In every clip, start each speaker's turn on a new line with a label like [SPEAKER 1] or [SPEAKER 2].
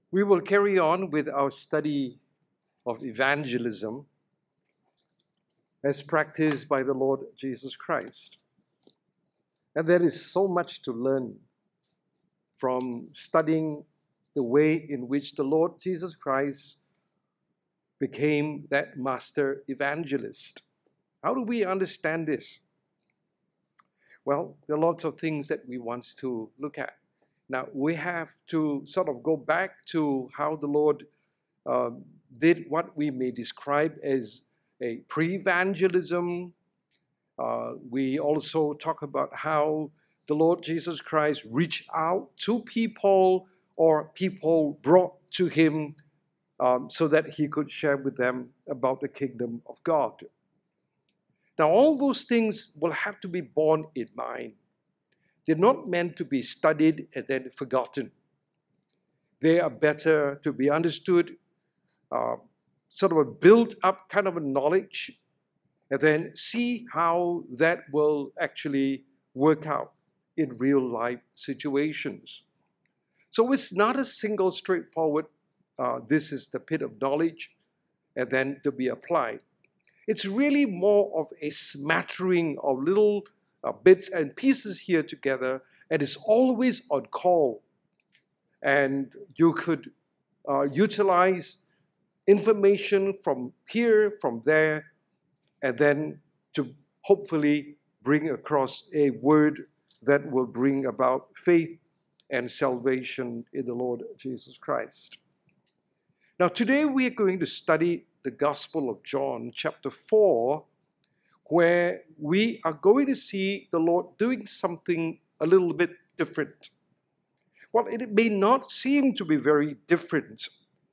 [SPEAKER 1] We will carry on with our study of evangelism as practiced by the Lord Jesus Christ. And there is so much to learn from studying the way in which the Lord Jesus Christ became that master evangelist. How do we understand this? Well, there are lots of things that we want to look at. Now, we have to sort of go back to how the Lord did what we may describe as a pre-evangelism. We also talk about how the Lord Jesus Christ reached out to people or people brought to him so that he could share with them about the kingdom of God. Now, all those things will have to be borne in mind. They're not meant to be studied and then forgotten. They are better to be understood, sort of a built-up kind of a knowledge, and then see how that will actually work out in real-life situations. So it's not a single straightforward, this is the pit of knowledge, and then to be applied. It's really more of a smattering of little bits and pieces here together, and it's always on call. And you could utilize information from here, from there, and then to hopefully bring across a word that will bring about faith and salvation in the Lord Jesus Christ. Now, today we are going to study the Gospel of John, chapter 4, where we are going to see the Lord doing something a little bit different. Well, it may not seem to be very different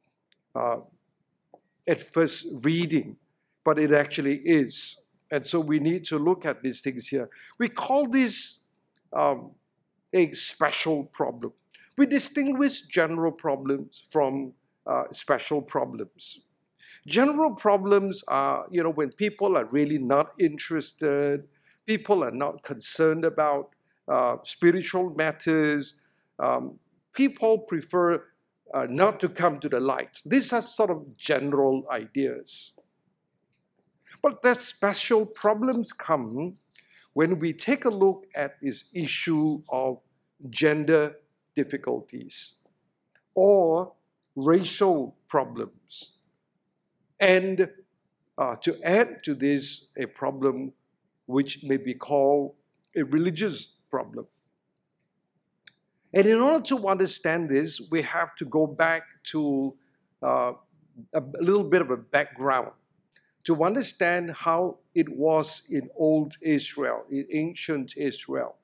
[SPEAKER 1] at first reading, but it actually is. And so we need to look at these things here. We call this a special problem. We distinguish general problems from special problems. General problems are, when people are really not interested, people are not concerned about spiritual matters, people prefer not to come to the light. These are sort of general ideas. But the special problems come when we take a look at this issue of gender difficulties or racial problems. And to add to this, a problem which may be called a religious problem. And in order to understand this, we have to go back to a little bit of a background to understand how it was in old Israel, in ancient Israel.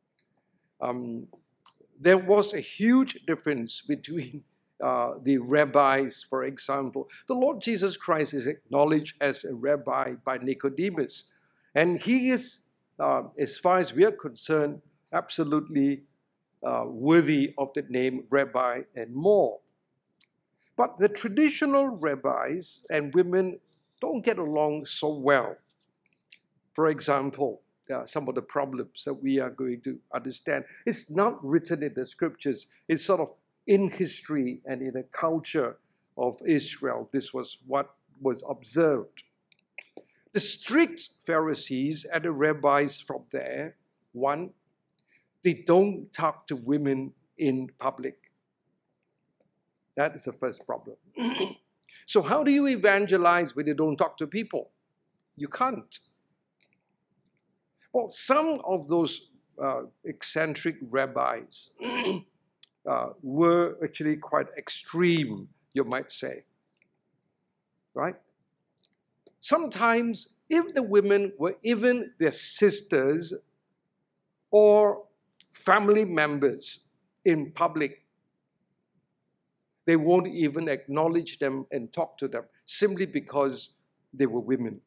[SPEAKER 1] There was a huge difference between the rabbis, for example. The Lord Jesus Christ is acknowledged as a rabbi by Nicodemus. And he is, as far as we are concerned, absolutely worthy of the name rabbi and more. But the traditional rabbis and women don't get along so well. For example, some of the problems that we are going to understand. It's not written in the scriptures. It's sort of in history and in the culture of Israel. This was what was observed. The strict Pharisees and the rabbis from there, one, they don't talk to women in public. That is the first problem. So how do you evangelize when you don't talk to people? You can't. Well, some of those eccentric rabbis were actually quite extreme, you might say. Right? Sometimes, if the women were even their sisters or family members in public, they won't even acknowledge them and talk to them simply because they were women.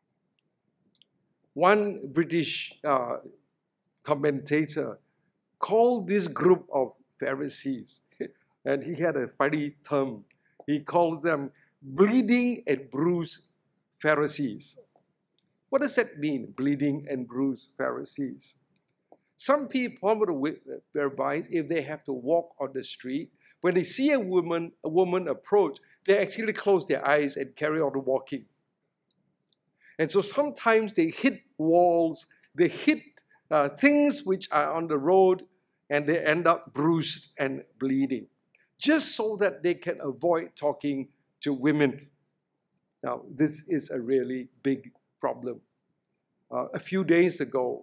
[SPEAKER 1] One British commentator called this group of Pharisees, and he had a funny term. He calls them bleeding and bruised Pharisees. What does that mean, bleeding and bruised Pharisees? Some people, rabbis, if they have to walk on the street, when they see a woman approach, they actually close their eyes and carry on walking. And so sometimes they hit walls, they hit things which are on the road, and they end up bruised and bleeding, just so that they can avoid talking to women. Now, this is a really big problem. A few days ago,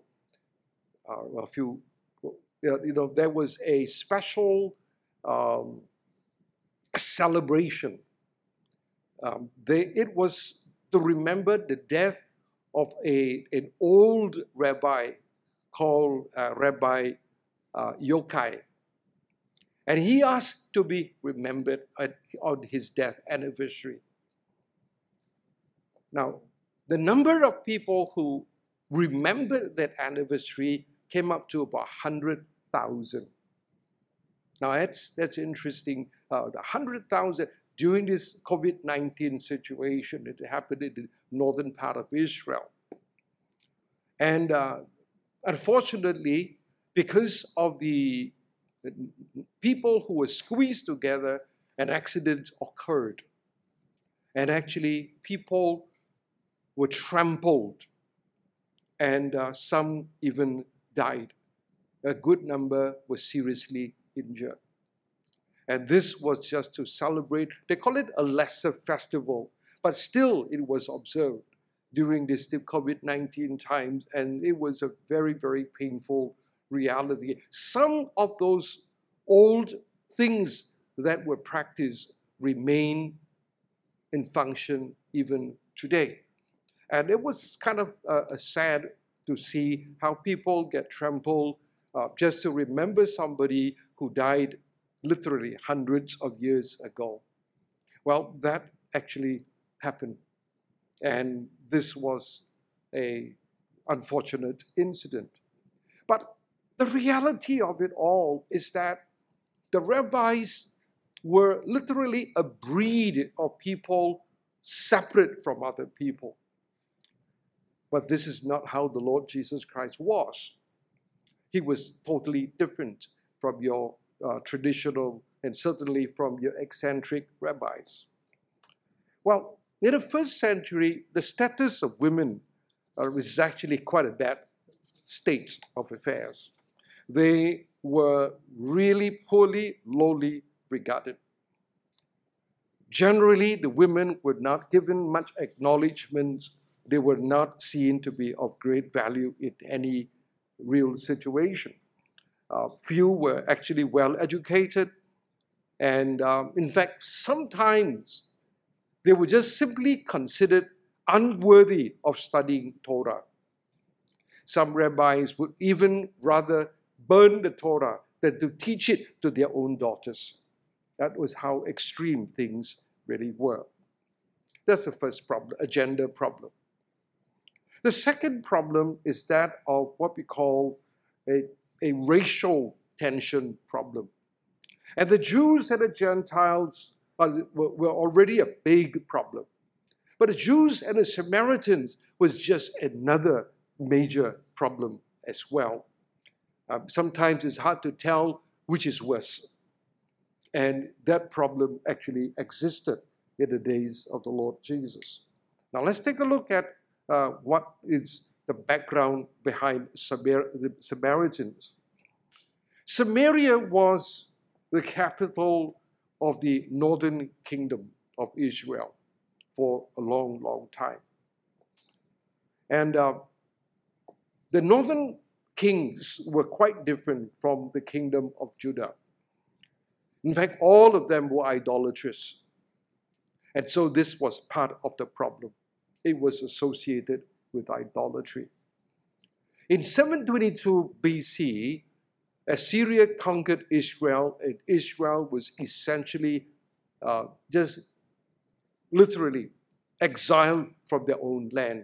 [SPEAKER 1] there was a special celebration. It was to remember the death of an old rabbi called Rabbi Yochai. And he asked to be remembered on his death anniversary. Now, the number of people who remembered that anniversary came up to about 100,000. Now, that's interesting. 100,000 during this COVID-19 situation. It happened in the northern part of Israel. And unfortunately, because of the people who were squeezed together, an accident occurred. And actually, people were trampled, and some even died. A good number were seriously injured. And this was just to celebrate. They call it a lesser festival, but still it was observed during this COVID-19 times, and it was a very, very painful reality. Some of those old things that were practiced remain in function even today. And it was kind of sad to see how people get trampled just to remember somebody who died literally hundreds of years ago. Well, that actually happened. And this was an unfortunate incident. But the reality of it all is that the rabbis were literally a breed of people separate from other people. But this is not how the Lord Jesus Christ was. He was totally different from your traditional and certainly from your eccentric rabbis. Well, in the first century, the status of women was actually quite a bad state of affairs. They were really poorly, lowly regarded. Generally, the women were not given much acknowledgement. They were not seen to be of great value in any real situation. Few were actually well educated, and in fact, sometimes they were just simply considered unworthy of studying Torah. Some rabbis would even rather burn the Torah than to teach it to their own daughters. That was how extreme things really were. That's the first problem, a gender problem. The second problem is that of what we call a racial tension problem. And the Jews and the Gentiles were already a big problem. But the Jews and the Samaritans was just another major problem as well. Sometimes it's hard to tell which is worse. And that problem actually existed in the days of the Lord Jesus. Now let's take a look at what is the background behind the Samaritans. Samaria was the capital of the northern kingdom of Israel for a long, long time. And the northern kings were quite different from the kingdom of Judah. In fact, all of them were idolatrous. And so this was part of the problem. It was associated with idolatry. In 722 BC, Assyria conquered Israel, and Israel was essentially just literally exiled from their own land.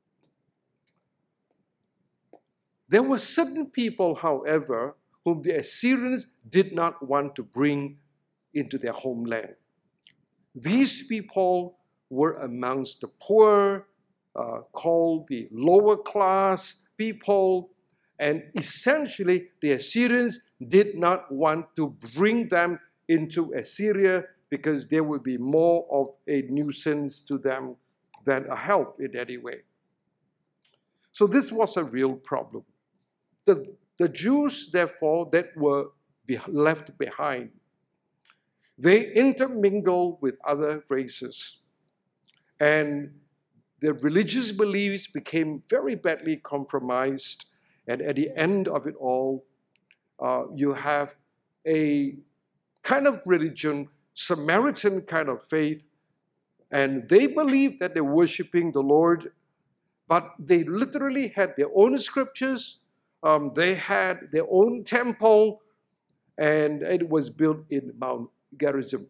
[SPEAKER 1] There were certain people, however, whom the Assyrians did not want to bring into their homeland. These people were amongst the poor, called the lower class people, and essentially the Assyrians did not want to bring them into Assyria because they would be more of a nuisance to them than a help in any way. So this was a real problem. The Jews, therefore, that were left behind, they intermingled with other races. And their religious beliefs became very badly compromised. And at the end of it all, you have a kind of religion, Samaritan kind of faith, and they believed that they're worshiping the Lord, but they literally had their own scriptures, they had their own temple, and it was built in Mount Gerizim.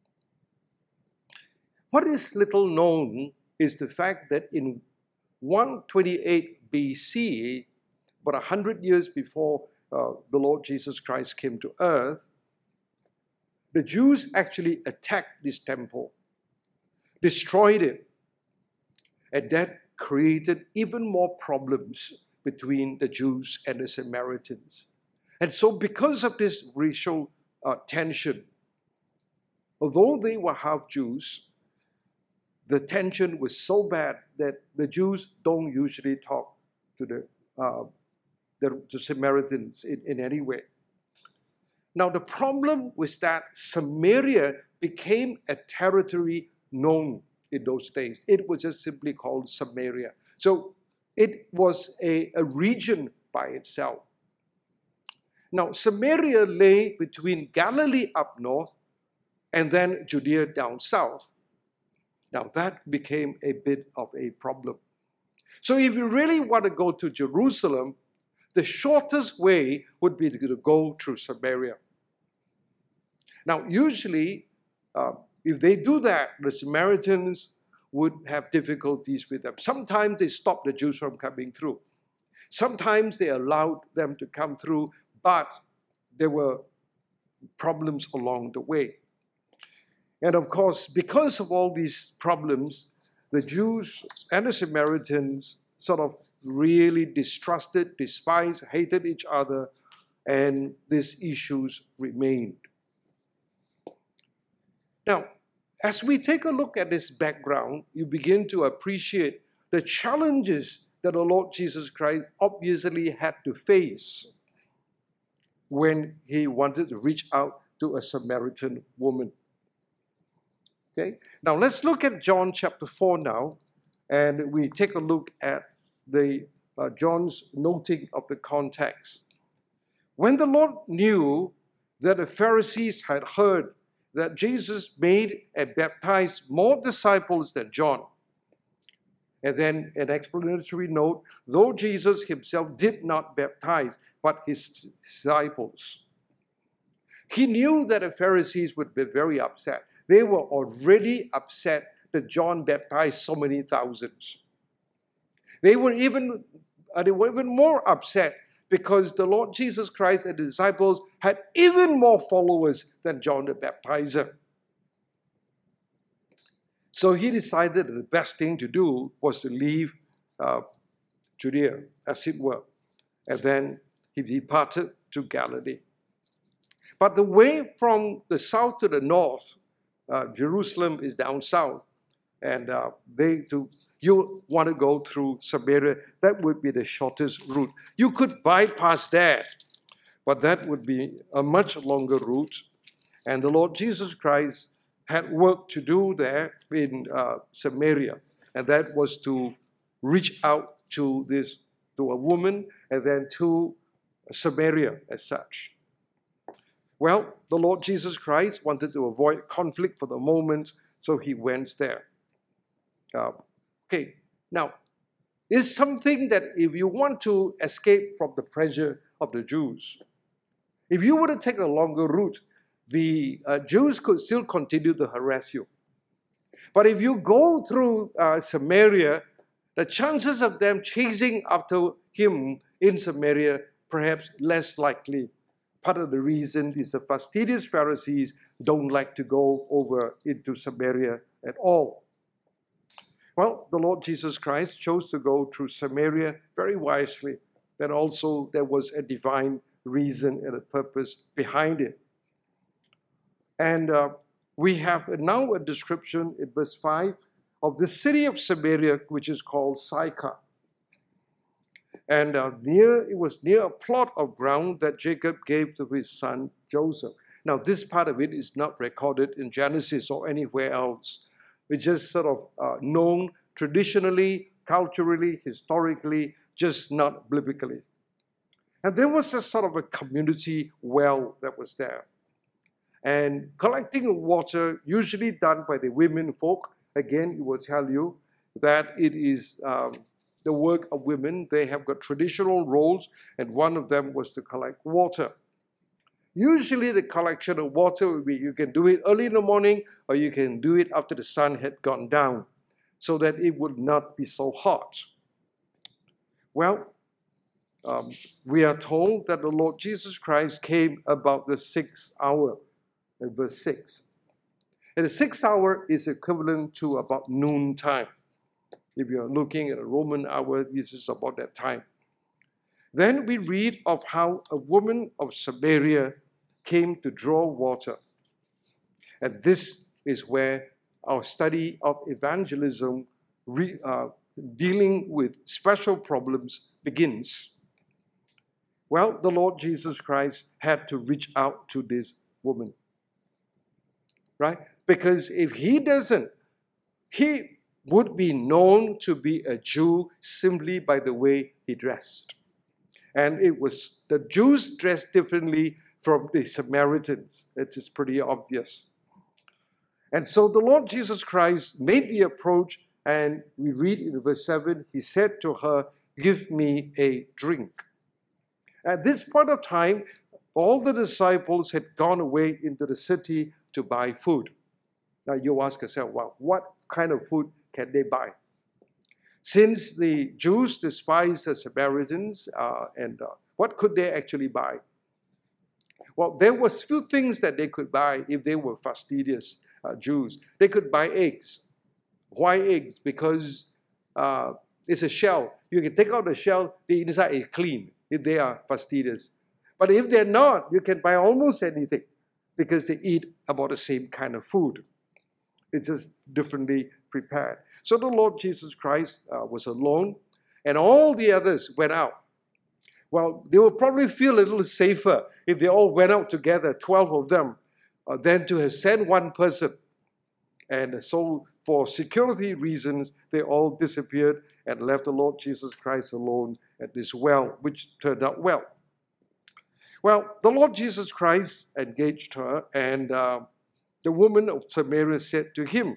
[SPEAKER 1] What is little known is the fact that in 128 BC, about 100 years before the Lord Jesus Christ came to earth, the Jews actually attacked this temple, destroyed it, and that created even more problems between the Jews and the Samaritans. And so because of this racial tension, although they were half Jews, the tension was so bad that the Jews don't usually talk to the Samaritans in any way. Now the problem was that Samaria became a territory known in those days. It was just simply called Samaria. So it was a region by itself. Now Samaria lay between Galilee up north and then Judea down south. Now that became a bit of a problem. So if you really want to go to Jerusalem, the shortest way would be to go through Samaria. Now usually, if they do that, the Samaritans would have difficulties with them. Sometimes they stopped the Jews from coming through. Sometimes they allowed them to come through, but there were problems along the way. And of course, because of all these problems, the Jews and the Samaritans sort of really distrusted, despised, hated each other, and these issues remained. Now, as we take a look at this background, you begin to appreciate the challenges that the Lord Jesus Christ obviously had to face when he wanted to reach out to a Samaritan woman. Okay, now let's look at John chapter 4 now, and we take a look at the John's noting of the context. When the Lord knew that the Pharisees had heard that Jesus made and baptized more disciples than John, and then an explanatory note, though Jesus himself did not baptize, but his disciples. He knew that the Pharisees would be very upset. They were already upset that John baptized so many thousands. They were even more upset because the Lord Jesus Christ and the disciples had even more followers than John the Baptizer. So he decided that the best thing to do was to leave Judea, as it were. And then he departed to Galilee. But the way from the south to the north, Jerusalem is down south, and you want to go through Samaria, that would be the shortest route. You could bypass that, but that would be a much longer route. And the Lord Jesus Christ had work to do there in Samaria, and that was to reach out to a woman and then to Samaria as such. Well, the Lord Jesus Christ wanted to avoid conflict for the moment, so he went there. Okay, now, it's something that if you want to escape from the pressure of the Jews, if you were to take a longer route, the Jews could still continue to harass you. But if you go through Samaria, the chances of them chasing after him in Samaria perhaps less likely. Part of the reason is the fastidious Pharisees don't like to go over into Samaria at all. Well, the Lord Jesus Christ chose to go through Samaria very wisely. Then also there was a divine reason and a purpose behind it. And we have now a description in verse 5 of the city of Samaria, which is called Sychar. And it was near a plot of ground that Jacob gave to his son Joseph. Now, this part of it is not recorded in Genesis or anywhere else. It's just sort of known traditionally, culturally, historically, just not biblically. And there was a sort of a community well that was there. And collecting water, usually done by the women folk, again, it will tell you that it is the work of women. They have got traditional roles, and one of them was to collect water. Usually the collection of water will be, you can do it early in the morning, or you can do it after the sun had gone down, so that it would not be so hot. Well, we are told that the Lord Jesus Christ came about the 6th hour, in verse 6. And the 6th hour is equivalent to about noon time. If you're looking at a Roman hour, this is about that time. Then we read of how a woman of Samaria came to draw water. And this is where our study of evangelism, dealing with special problems, begins. Well, the Lord Jesus Christ had to reach out to this woman. Right? Because if he doesn't, he would be known to be a Jew simply by the way he dressed. And it was the Jews dressed differently from the Samaritans. It is pretty obvious. And so the Lord Jesus Christ made the approach, and we read in verse 7, he said to her, "Give me a drink." At this point of time, all the disciples had gone away into the city to buy food. Now you ask yourself, well, what kind of food can they buy? Since the Jews despised the Samaritans, what could they actually buy? Well, there was few things that they could buy if they were fastidious Jews. They could buy eggs. Why eggs? Because it's a shell. You can take out the shell, the inside is clean if they are fastidious. But if they're not, you can buy almost anything because they eat about the same kind of food. It's just differently prepared. So the Lord Jesus Christ was alone, and all the others went out. Well, they would probably feel a little safer if they all went out together, 12 of them, than to have sent one person. And so for security reasons, they all disappeared and left the Lord Jesus Christ alone at this well, which turned out well. Well, the Lord Jesus Christ engaged her, and the woman of Samaria said to him,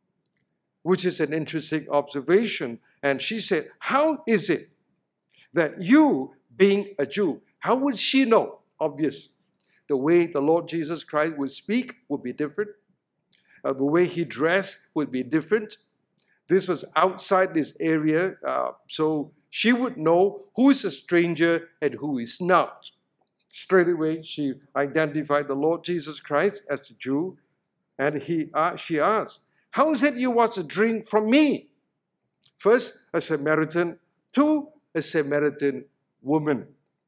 [SPEAKER 1] which is an interesting observation, and she said, "How is it that you, being a Jew," how would she know? Obvious. The way the Lord Jesus Christ would speak would be different. The way he dressed would be different. This was outside this area, so she would know who is a stranger and who is not. Straight away, she identified the Lord Jesus Christ as a Jew, and she asked, "How is it you want a drink from me?" First, a Samaritan. Two, a Samaritan woman.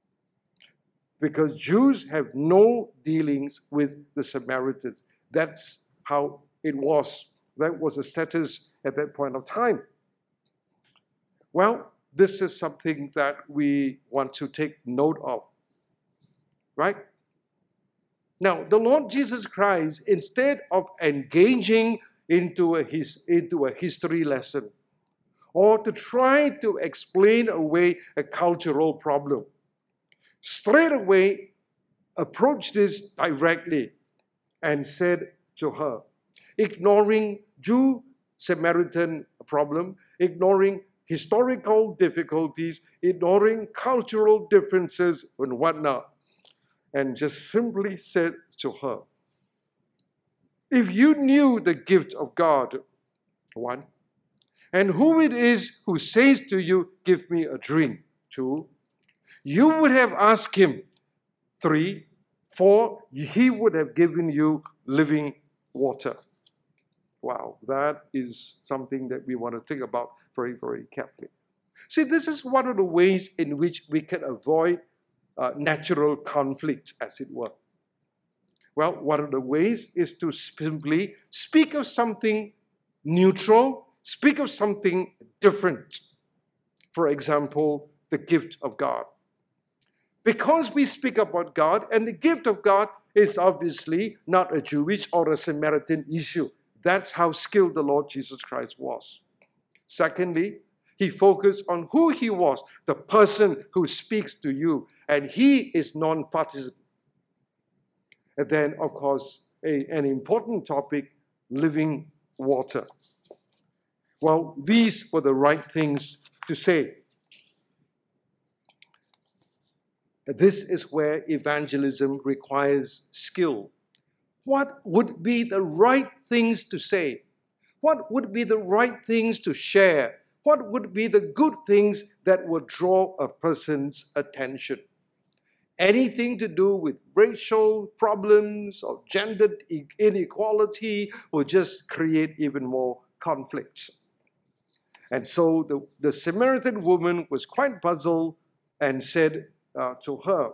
[SPEAKER 1] Because Jews have no dealings with the Samaritans. That's how it was. That was the status at that point of time. Well, this is something that we want to take note of. Right? Now, the Lord Jesus Christ, instead of engaging into a history lesson or to try to explain away a cultural problem, straight away approached this directly and said to her, ignoring Jew-Samaritan problem, ignoring historical difficulties, ignoring cultural differences and whatnot, and just simply said to her, "If you knew the gift of God, one, and who it is who says to you, 'Give me a drink,' two, you would have asked him, three, four, he would have given you living water." Wow, that is something that we want to think about very, very carefully. See, this is one of the ways in which we can avoid natural conflict, as it were. Well, one of the ways is to simply speak of something neutral, speak of something different. For example, the gift of God. Because we speak about God, and the gift of God is obviously not a Jewish or a Samaritan issue. That's how skilled the Lord Jesus Christ was. Secondly, he focused on who he was, the person who speaks to you, and he is non-partisan. And then, of course, an important topic, living water. Well, these were the right things to say. This is where evangelism requires skill. What would be the right things to say? What would be the right things to share? What would be the good things that would draw a person's attention? Anything to do with racial problems or gender inequality will just create even more conflicts. And so the Samaritan woman was quite puzzled and said to her,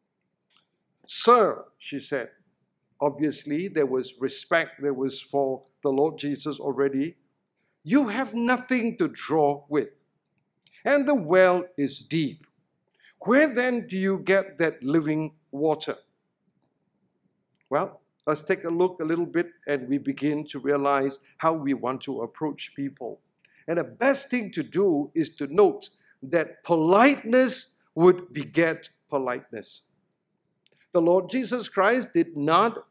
[SPEAKER 1] "Sir," she said. Obviously, there was respect, there was for the Lord Jesus already. "You have nothing to draw with, and the well is deep. Where then do you get that living water?" Well, let's take a look a little bit and we begin to realize how we want to approach people. And the best thing to do is to note that politeness would beget politeness. The Lord Jesus Christ did not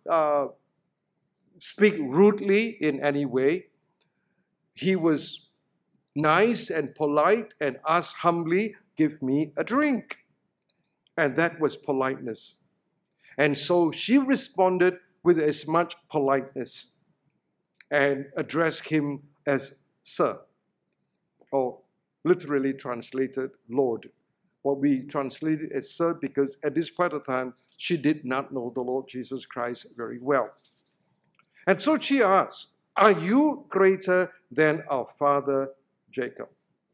[SPEAKER 1] speak rudely in any way. He was nice and polite and asked humbly, "Give me a drink." And that was politeness. And so she responded with as much politeness and addressed him as Sir, or literally translated Lord. What we translated as Sir because at this point of time, she did not know the Lord Jesus Christ very well. And so she asked, "Are you greater than our father Jacob?"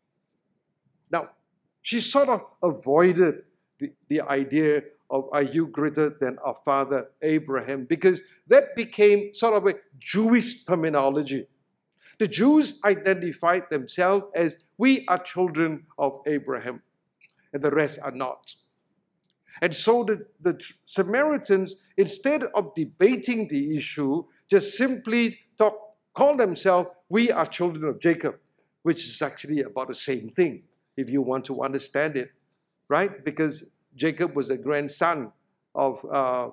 [SPEAKER 1] Now, she sort of avoided the idea of "Are you greater than our father Abraham?" because that became sort of a Jewish terminology. The Jews identified themselves as, "We are children of Abraham," and the rest are not. And so the Samaritans, instead of debating the issue, just simply call themselves, "We are children of Jacob," which is actually about the same thing, if you want to understand it, right? Because Jacob was a grandson of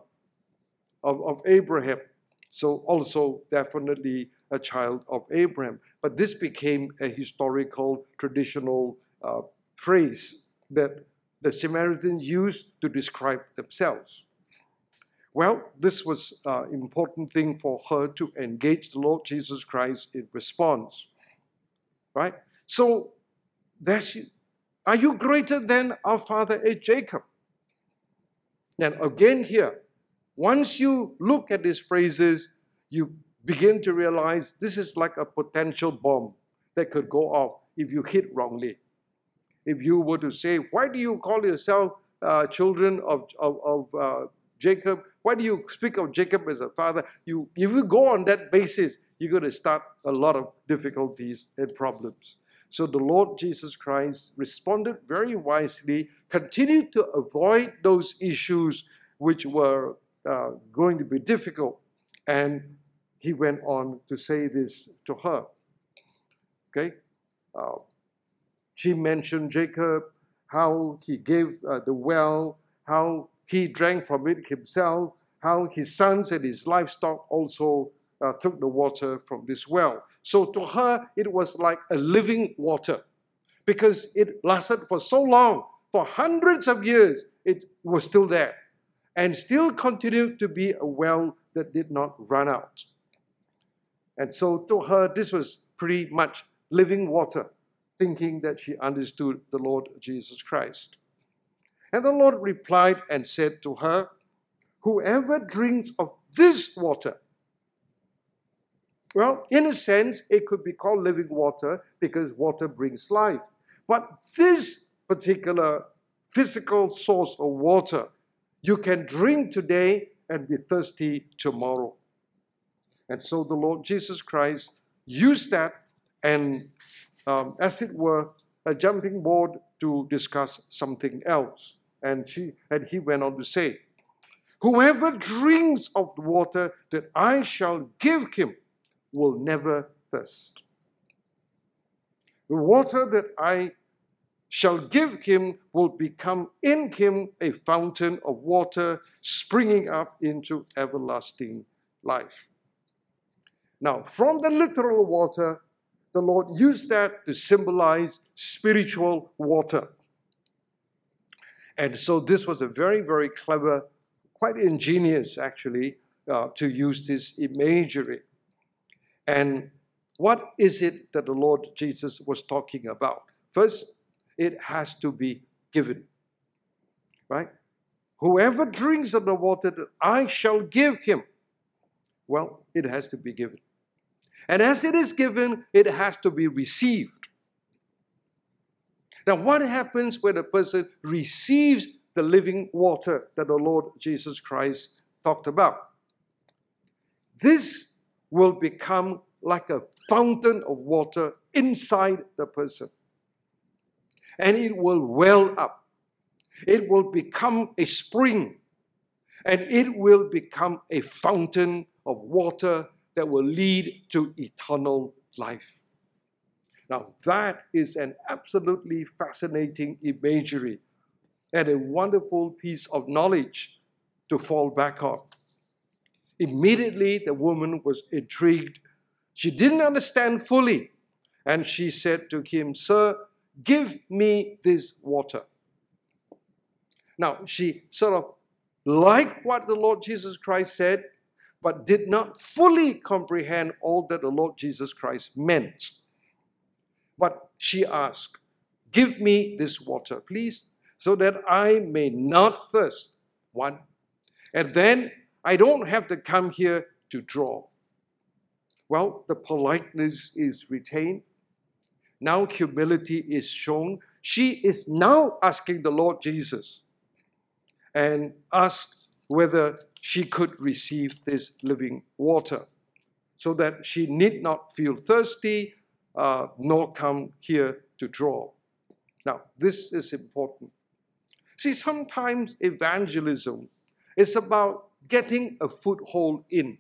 [SPEAKER 1] Abraham, so also definitely a child of Abraham. But this became a historical, traditional phrase that the Samaritans used to describe themselves. Well, this was an important thing for her to engage the Lord Jesus Christ in response, right? So, "Are you greater than our father Jacob?" And again here, once you look at these phrases, you begin to realize this is like a potential bomb that could go off if you hit wrongly. If you were to say, "Why do you call yourself children of Jacob? Why do you speak of Jacob as a father?" If you go on that basis, you're going to start a lot of difficulties and problems. So the Lord Jesus Christ responded very wisely, continued to avoid those issues which were going to be difficult, and he went on to say this to her. Okay? She mentioned Jacob, how he gave the well, how he drank from it himself, how his sons and his livestock also took the water from this well. So to her, it was like a living water because it lasted for so long, for hundreds of years, it was still there and still continued to be a well that did not run out. And so to her, this was pretty much living water, thinking that she understood the Lord Jesus Christ. And the Lord replied and said to her, "Whoever drinks of this water," well, in a sense, it could be called living water because water brings life. But this particular physical source of water, you can drink today and be thirsty tomorrow. And so the Lord Jesus Christ used that and, as it were, a jumping board to discuss something else. And he went on to say, whoever drinks of the water that I shall give him will never thirst. The water that I shall give him will become in him a fountain of water springing up into everlasting life. Now, from the literal water, the Lord used that to symbolize spiritual water. And so this was a very, very clever, quite ingenious actually, to use this imagery. And what is it that the Lord Jesus was talking about? First, it has to be given, right? Whoever drinks of the water that I shall give him, well, it has to be given. And as it is given, it has to be received. Now, what happens when a person receives the living water that the Lord Jesus Christ talked about? This will become like a fountain of water inside the person. And it will well up. It will become a spring. And it will become a fountain of water that will lead to eternal life. Now, that is an absolutely fascinating imagery and a wonderful piece of knowledge to fall back on. Immediately, the woman was intrigued. She didn't understand fully. And she said to him, "Sir, give me this water." Now, she sort of liked what the Lord Jesus Christ said, but did not fully comprehend all that the Lord Jesus Christ meant. But she asked, "Give me this water, please, so that I may not thirst." One. And then I don't have to come here to draw. Well, the politeness is retained. Now humility is shown. She is now asking the Lord Jesus and asked whether she could receive this living water so that she need not feel thirsty nor come here to draw. Now, this is important. See, sometimes evangelism is about getting a foothold in.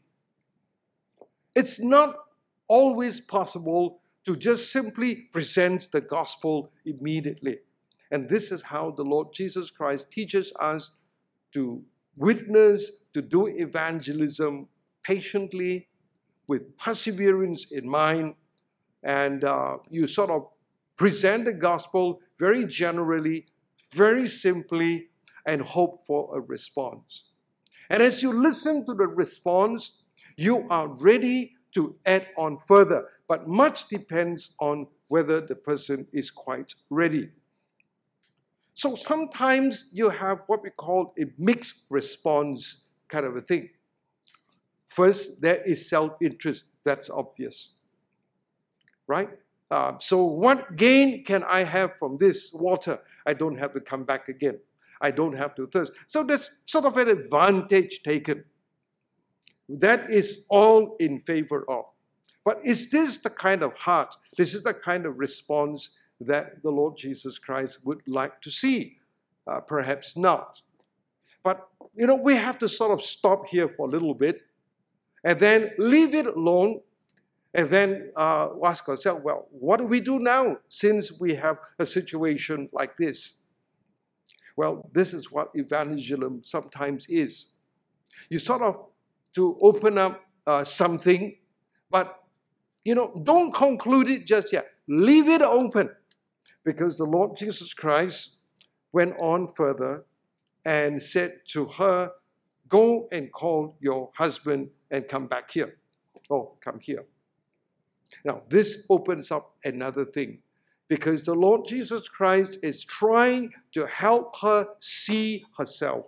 [SPEAKER 1] It's not always possible to just simply present the gospel immediately. And this is how the Lord Jesus Christ teaches us to witness, to do evangelism patiently, with perseverance in mind, and you sort of present the gospel very generally, very simply, and hope for a response. And as you listen to the response, you are ready to add on further. But much depends on whether the person is quite ready. So sometimes you have what we call a mixed response kind of a thing. First, there is self-interest. That's obvious, right? So what gain can I have from this water? I don't have to come back again. I don't have to thirst. So there's sort of an advantage taken. That is all in favor of. But is this the kind of heart, this is the kind of response that the Lord Jesus Christ would like to see? Perhaps not. But, we have to sort of stop here for a little bit and then leave it alone and then ask ourselves, well, what do we do now since we have a situation like this? Well, this is what evangelism sometimes is. You sort of to open up something, but don't conclude it just yet. Leave it open, because the Lord Jesus Christ went on further and said to her, "Go and call your husband and come back here." Oh, come here. Now, this opens up another thing, because the Lord Jesus Christ is trying to help her see herself.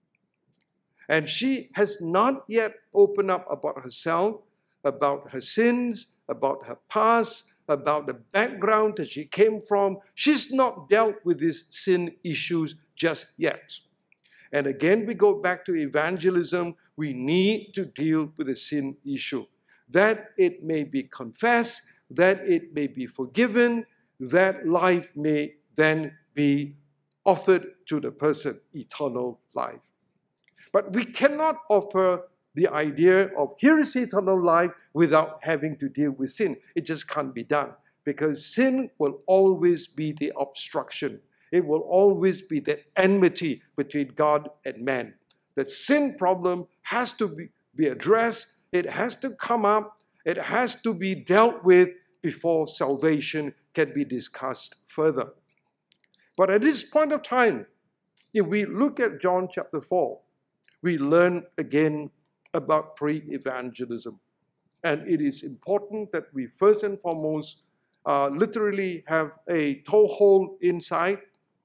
[SPEAKER 1] And she has not yet opened up about herself, about her sins, about her past, about the background that she came from. She's not dealt with these sin issues just yet. And again, we go back to evangelism. We need to deal with the sin issue, that it may be confessed, that it may be forgiven, that life may then be offered to the person, eternal life. But we cannot offer the idea of here is eternal life without having to deal with sin. It just can't be done, because sin will always be the obstruction. It will always be the enmity between God and man. The sin problem has to be addressed. It has to come up. It has to be dealt with before salvation can be discussed further. But at this point of time, if we look at John chapter 4, we learn again about pre-evangelism. And it is important that we first and foremost literally have a toehold inside,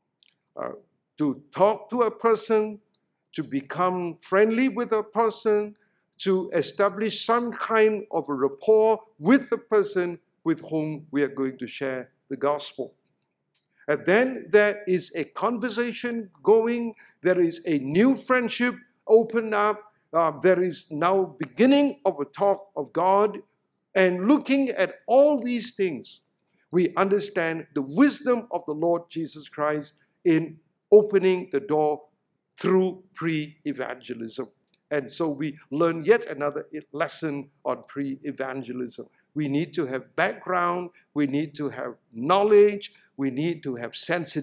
[SPEAKER 1] to talk to a person, to become friendly with a person, to establish some kind of a rapport with the person with whom we are going to share the gospel. And then there is a conversation going, there is a new friendship opened up, there is now beginning of a talk of God. And looking at all these things, we understand the wisdom of the Lord Jesus Christ in opening the door through pre-evangelism. And so we learn yet another lesson on pre-evangelism. We need to have background, we need to have knowledge, we need to have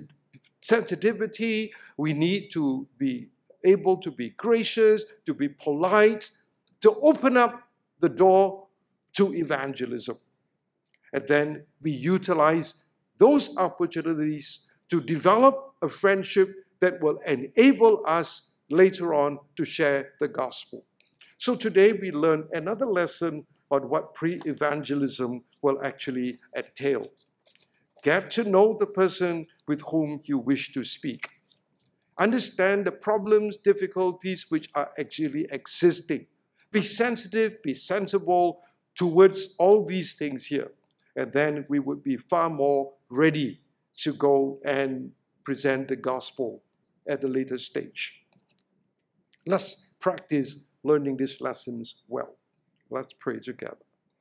[SPEAKER 1] sensitivity, we need to be able to be gracious, to be polite, to open up the door to evangelism. And then we utilize those opportunities to develop a friendship that will enable us later on to share the gospel. So today we learn another lesson on what pre-evangelism will actually entail. Get to know the person with whom you wish to speak. Understand the problems, difficulties which are actually existing. Be sensitive, be sensible towards all these things here. And then we would be far more ready to go and present the gospel at a later stage. Let's practice learning these lessons well. Let's pray together.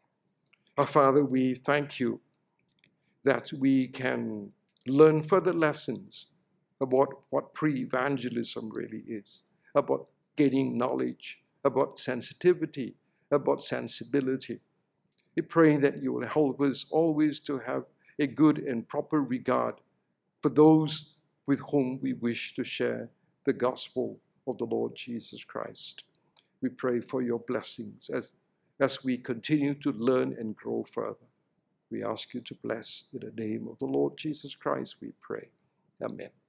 [SPEAKER 1] Our Father, we thank you that we can learn further lessons about what pre-evangelism really is, about gaining knowledge, about sensitivity, about sensibility. We pray that you will help us always to have a good and proper regard for those with whom we wish to share the gospel of the Lord Jesus Christ. We pray for your blessings as we continue to learn and grow further. We ask you to bless in the name of the Lord Jesus Christ, we pray. Amen.